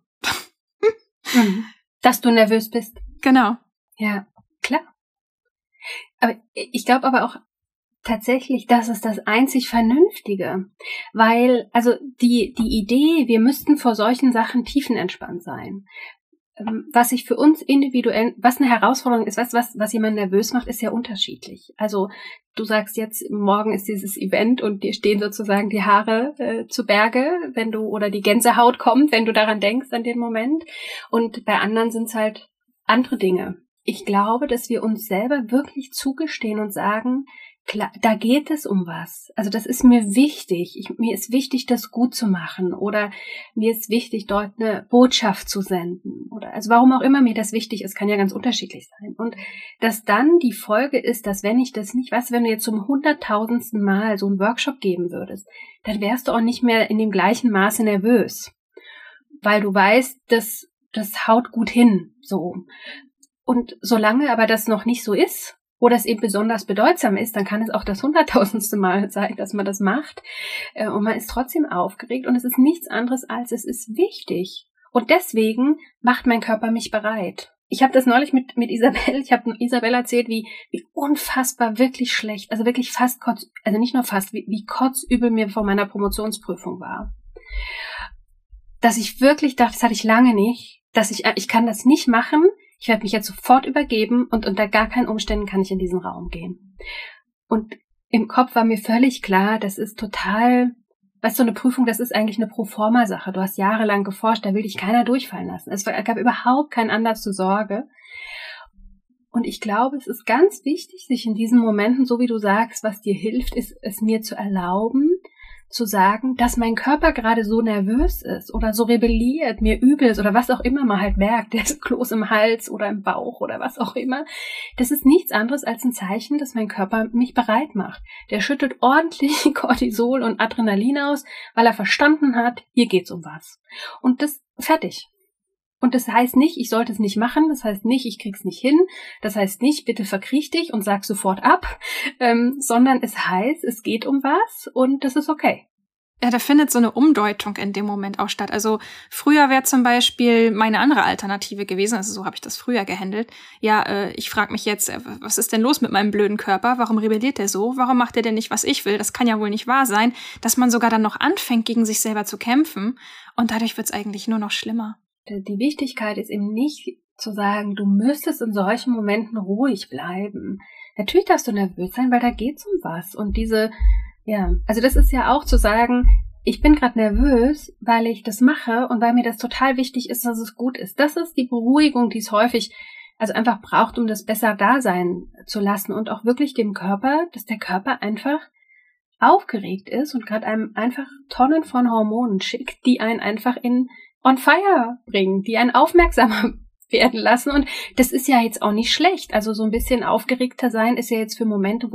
Dass du nervös bist. Genau. Ja, klar. Aber ich glaube aber auch tatsächlich, das ist das einzig Vernünftige. Weil, also die Idee, wir müssten vor solchen Sachen tiefenentspannt sein. Was sich für uns individuell, was eine Herausforderung ist, was jemand nervös macht, ist ja unterschiedlich. Also du sagst jetzt, morgen ist dieses Event und dir stehen sozusagen die Haare zu Berge, oder die Gänsehaut kommt, wenn du daran denkst, an den Moment. Und bei anderen sind es halt andere Dinge. Ich glaube, dass wir uns selber wirklich zugestehen und sagen, klar, da geht es um was. Also das ist mir wichtig. Mir ist wichtig, das gut zu machen. Oder mir ist wichtig, dort eine Botschaft zu senden. Oder also warum auch immer mir das wichtig ist, kann ja ganz unterschiedlich sein. Und dass dann die Folge ist, dass wenn ich das nicht, wenn du jetzt zum 100.000. Mal so einen Workshop geben würdest, dann wärst du auch nicht mehr in dem gleichen Maße nervös. Weil du weißt, das haut gut hin. So. Und solange aber das noch nicht so ist, oder es eben besonders bedeutsam ist, dann kann es auch das 100.000. Mal sein, dass man das macht. Und man ist trotzdem aufgeregt und es ist nichts anderes als, es ist wichtig. Und deswegen macht mein Körper mich bereit. Ich habe das neulich mit Isabel, ich habe Isabel erzählt, wie unfassbar wirklich schlecht, also wirklich fast nicht nur fast, wie kotzübel mir vor meiner Promotionsprüfung war. Dass ich wirklich dachte, das hatte ich lange nicht, dass ich kann das nicht machen. Ich werde mich jetzt sofort übergeben und unter gar keinen Umständen kann ich in diesen Raum gehen. Und im Kopf war mir völlig klar, das ist total, weißt du, so eine Prüfung, das ist eigentlich eine Proforma-Sache. Du hast jahrelang geforscht, da will dich keiner durchfallen lassen. Es gab überhaupt keinen Anlass zur Sorge. Und ich glaube, es ist ganz wichtig, sich in diesen Momenten, so wie du sagst, was dir hilft, ist es mir zu erlauben, zu sagen, dass mein Körper gerade so nervös ist oder so rebelliert, mir übel ist oder was auch immer man halt merkt, der Kloß im Hals oder im Bauch oder was auch immer. Das ist nichts anderes als ein Zeichen, dass mein Körper mich bereit macht. Der schüttet ordentlich Cortisol und Adrenalin aus, weil er verstanden hat, hier geht's um was. Und das fertig. Und das heißt nicht, ich sollte es nicht machen, das heißt nicht, ich krieg's nicht hin, das heißt nicht, bitte verkriech dich und sag sofort ab, sondern es heißt, es geht um was und das ist okay. Ja, da findet so eine Umdeutung in dem Moment auch statt. Also früher wäre zum Beispiel meine andere Alternative gewesen, also so habe ich das früher gehandelt. Ja, ich frage mich jetzt, was ist denn los mit meinem blöden Körper? Warum rebelliert der so? Warum macht der denn nicht, was ich will? Das kann ja wohl nicht wahr sein, dass man sogar dann noch anfängt, gegen sich selber zu kämpfen und dadurch wird's eigentlich nur noch schlimmer. Die Wichtigkeit ist eben nicht zu sagen, du müsstest in solchen Momenten ruhig bleiben. Natürlich darfst du nervös sein, weil da geht's um was. Und also das ist ja auch zu sagen, ich bin gerade nervös, weil ich das mache und weil mir das total wichtig ist, dass es gut ist. Das ist die Beruhigung, die es häufig einfach braucht, um das besser da sein zu lassen und auch wirklich dem Körper, dass der Körper einfach aufgeregt ist und gerade einem einfach Tonnen von Hormonen schickt, die einen einfach on fire bringen, die einen aufmerksamer werden lassen. Und das ist ja jetzt auch nicht schlecht. Also so ein bisschen aufgeregter sein ist ja jetzt für Momente, wo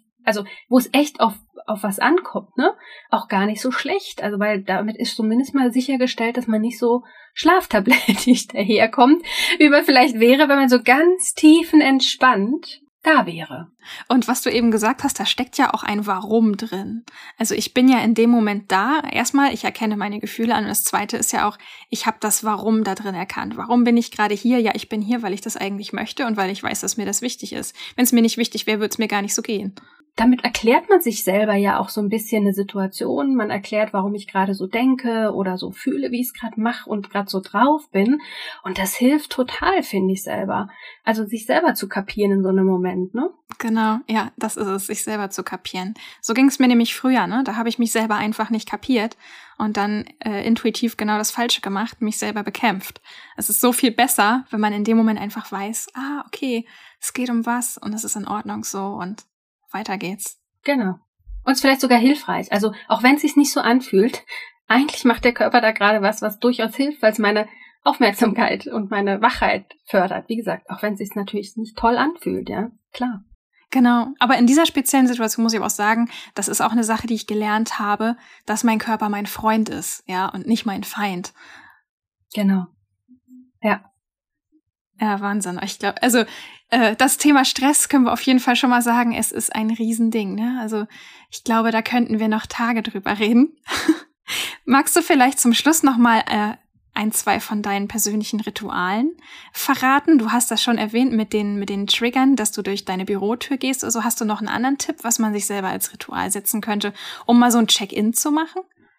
es echt auf was ankommt, ne? Auch gar nicht so schlecht. Also weil damit ist zumindest mal sichergestellt, dass man nicht so schlaftablettig daherkommt, wie man vielleicht wäre, wenn man so ganz tiefenentspannt da wäre. Und was du eben gesagt hast, da steckt ja auch ein Warum drin. Also ich bin ja in dem Moment da. Erstmal, ich erkenne meine Gefühle an. Und das Zweite ist ja auch, ich habe das Warum da drin erkannt. Warum bin ich gerade hier? Ja, ich bin hier, weil ich das eigentlich möchte und weil ich weiß, dass mir das wichtig ist. Wenn es mir nicht wichtig wäre, würde es mir gar nicht so gehen. Damit erklärt man sich selber ja auch so ein bisschen eine Situation. Man erklärt, warum ich gerade so denke oder so fühle, wie ich es gerade mache und gerade so drauf bin. Und das hilft total, finde ich selber. Also sich selber zu kapieren in so einem Moment, ne? Genau, ja, das ist es, sich selber zu kapieren. So ging es mir nämlich früher, ne? Da habe ich mich selber einfach nicht kapiert und dann intuitiv genau das Falsche gemacht, mich selber bekämpft. Es ist so viel besser, wenn man in dem Moment einfach weiß, okay, es geht um was und es ist in Ordnung so und weiter geht's. Genau. Und es ist vielleicht sogar hilfreich. Also auch wenn es sich nicht so anfühlt, eigentlich macht der Körper da gerade was durchaus hilft, weil es meine Aufmerksamkeit und meine Wachheit fördert. Wie gesagt, auch wenn es sich natürlich nicht toll anfühlt, ja, klar. Genau, aber in dieser speziellen Situation muss ich auch sagen, das ist auch eine Sache, die ich gelernt habe, dass mein Körper mein Freund ist, ja, und nicht mein Feind. Genau. Ja. Ja, Wahnsinn. Ich glaube, das Thema Stress können wir auf jeden Fall schon mal sagen, es ist ein Riesending, ne? Also ich glaube, da könnten wir noch Tage drüber reden. Magst du vielleicht zum Schluss nochmal ein, zwei von deinen persönlichen Ritualen verraten? Du hast das schon erwähnt mit den Triggern, dass du durch deine Bürotür gehst. Also hast du noch einen anderen Tipp, was man sich selber als Ritual setzen könnte, um mal so ein Check-in zu machen?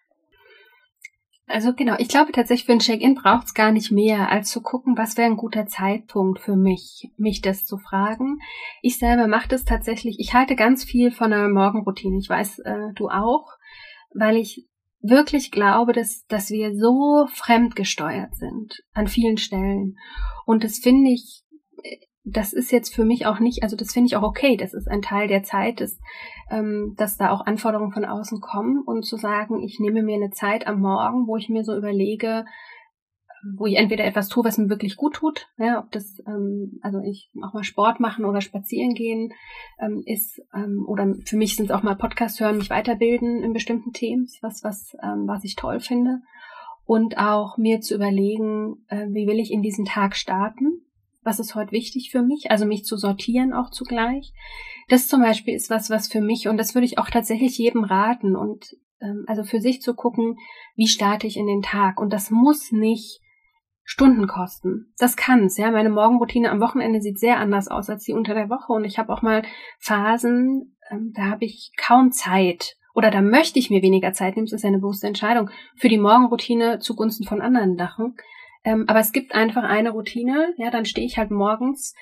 Also genau, ich glaube tatsächlich für ein Check-in braucht es gar nicht mehr, als zu gucken, was wäre ein guter Zeitpunkt für mich das zu fragen. Ich selber mache das tatsächlich, ich halte ganz viel von einer Morgenroutine. Ich weiß, du auch, weil ich wirklich glaube, dass wir so fremdgesteuert sind an vielen Stellen. Und das finde ich, das ist jetzt für mich auch nicht, also das finde ich auch okay, das ist ein Teil der Zeit, dass da auch Anforderungen von außen kommen und zu sagen, ich nehme mir eine Zeit am Morgen, wo ich mir so überlege, wo ich entweder etwas tue, was mir wirklich gut tut, ja, ob das, also ich auch mal Sport machen oder spazieren gehen ist, oder für mich sind es auch mal Podcast hören, mich weiterbilden in bestimmten Themen, was ich toll finde, und auch mir zu überlegen, wie will ich in diesen Tag starten, was ist heute wichtig für mich, also mich zu sortieren auch zugleich. Das zum Beispiel ist was für mich, und das würde ich auch tatsächlich jedem raten, und also für sich zu gucken, wie starte ich in den Tag, und das muss nicht Stunden kosten. Das kann's, ja. Meine Morgenroutine am Wochenende sieht sehr anders aus als die unter der Woche, und ich habe auch mal Phasen, da habe ich kaum Zeit oder da möchte ich mir weniger Zeit nehmen, das ist ja eine bewusste Entscheidung, für die Morgenroutine zugunsten von anderen Sachen. Aber es gibt einfach eine Routine, ja, dann stehe ich halt morgens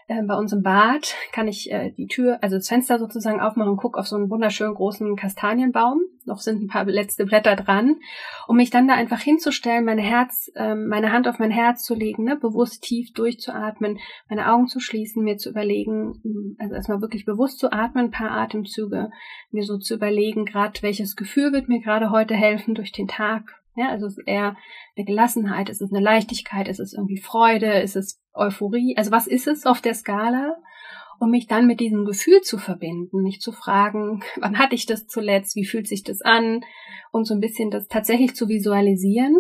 Bei uns im Bad kann ich die Tür, also das Fenster sozusagen aufmachen und gucke auf so einen wunderschönen großen Kastanienbaum. Noch sind ein paar letzte Blätter dran. Um mich dann da einfach hinzustellen, meine Hand auf mein Herz zu legen, ne, bewusst tief durchzuatmen, meine Augen zu schließen, mir zu überlegen, also erstmal wirklich bewusst zu atmen, ein paar Atemzüge, mir so zu überlegen, gerade welches Gefühl wird mir gerade heute helfen durch den Tag. Ja, also es ist eher eine Gelassenheit, es ist eine Leichtigkeit, es ist irgendwie Freude, es ist Euphorie. Also was ist es auf der Skala? Um mich dann mit diesem Gefühl zu verbinden, mich zu fragen, wann hatte ich das zuletzt, wie fühlt sich das an? Und so ein bisschen das tatsächlich zu visualisieren.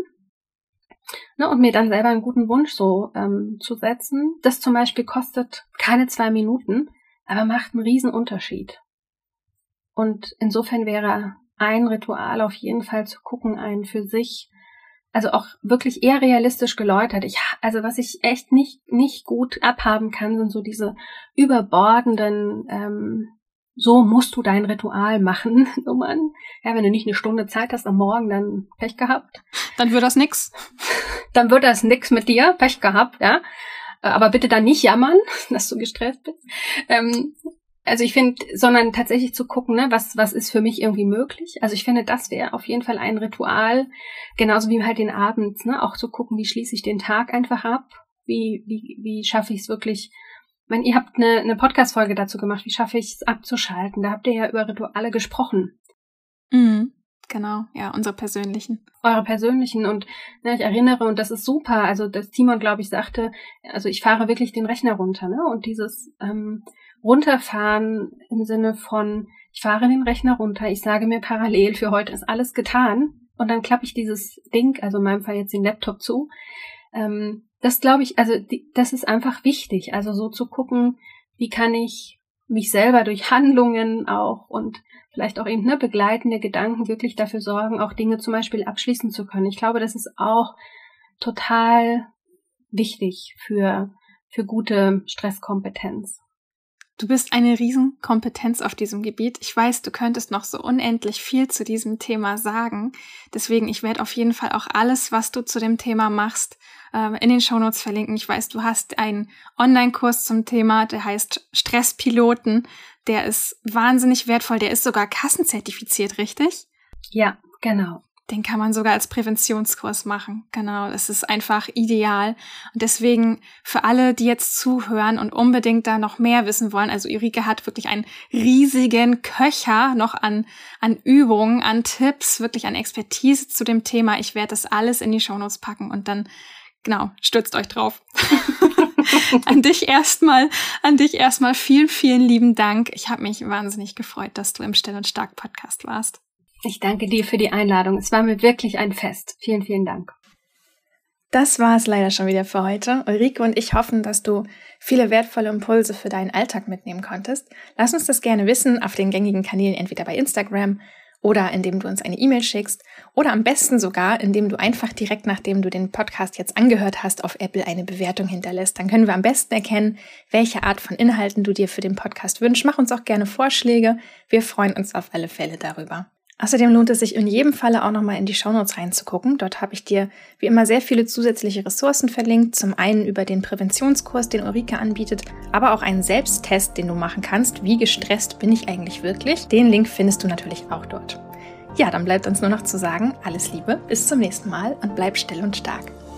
Ne, und mir dann selber einen guten Wunsch so zu setzen. Das zum Beispiel kostet keine 2 Minuten, aber macht einen riesen Unterschied. Und insofern wäre ein Ritual auf jeden Fall zu gucken, einen für sich, also auch wirklich eher realistisch geläutert. Also was ich echt nicht gut abhaben kann, sind so diese überbordenden, so musst du dein Ritual machen, Nummern. Ja, wenn du nicht eine Stunde Zeit hast am Morgen, dann Pech gehabt. Dann wird das nix. Dann wird das nix mit dir, Pech gehabt, ja. Aber bitte dann nicht jammern, dass du gestresst bist. Also ich finde, sondern tatsächlich zu gucken, ne, was ist für mich irgendwie möglich. Also ich finde, das wäre auf jeden Fall ein Ritual, genauso wie halt den Abend, ne, auch zu gucken, wie schließe ich den Tag einfach ab, wie schaffe ich es wirklich. Ich meine, ihr habt eine Podcast-Folge dazu gemacht, wie schaffe ich es abzuschalten. Da habt ihr ja über Rituale gesprochen. Mhm. Genau, ja, unsere persönlichen. Eure persönlichen und ne, ich erinnere, und das ist super, also das Timon, glaube ich, sagte, also ich fahre wirklich den Rechner runter, ne, und dieses runterfahren im Sinne von, ich fahre den Rechner runter, ich sage mir parallel, für heute ist alles getan und dann klappe ich dieses Ding, also in meinem Fall jetzt den Laptop zu. Das glaube ich, also das ist einfach wichtig, also so zu gucken, wie kann ich mich selber durch Handlungen auch und vielleicht auch eben ne, begleitende Gedanken wirklich dafür sorgen, auch Dinge zum Beispiel abschließen zu können. Ich glaube, das ist auch total wichtig für gute Stresskompetenz. Du bist eine Riesenkompetenz auf diesem Gebiet. Ich weiß, du könntest noch so unendlich viel zu diesem Thema sagen. Deswegen, ich werde auf jeden Fall auch alles, was du zu dem Thema machst, in den Shownotes verlinken. Ich weiß, du hast einen Online-Kurs zum Thema, der heißt Stresspiloten. Der ist wahnsinnig wertvoll. Der ist sogar kassenzertifiziert, richtig? Ja, genau. Den kann man sogar als Präventionskurs machen. Genau, das ist einfach ideal. Und deswegen für alle, die jetzt zuhören und unbedingt da noch mehr wissen wollen, also Ulrike hat wirklich einen riesigen Köcher noch an Übungen, an Tipps, wirklich an Expertise zu dem Thema. Ich werde das alles in die Shownotes packen und dann, genau, stürzt euch drauf. An dich erstmal vielen, vielen lieben Dank. Ich habe mich wahnsinnig gefreut, dass du im Still und Stark Podcast warst. Ich danke dir für die Einladung. Es war mir wirklich ein Fest. Vielen, vielen Dank. Das war es leider schon wieder für heute. Ulrike und ich hoffen, dass du viele wertvolle Impulse für deinen Alltag mitnehmen konntest. Lass uns das gerne wissen auf den gängigen Kanälen, entweder bei Instagram oder indem du uns eine E-Mail schickst oder am besten sogar, indem du einfach direkt, nachdem du den Podcast jetzt angehört hast, auf Apple eine Bewertung hinterlässt. Dann können wir am besten erkennen, welche Art von Inhalten du dir für den Podcast wünschst. Mach uns auch gerne Vorschläge. Wir freuen uns auf alle Fälle darüber. Außerdem lohnt es sich in jedem Falle auch nochmal in die Shownotes reinzugucken. Dort habe ich dir wie immer sehr viele zusätzliche Ressourcen verlinkt. Zum einen über den Präventionskurs, den Ulrike anbietet, aber auch einen Selbsttest, den du machen kannst. Wie gestresst bin ich eigentlich wirklich? Den Link findest du natürlich auch dort. Ja, dann bleibt uns nur noch zu sagen, alles Liebe, bis zum nächsten Mal und bleib still und stark.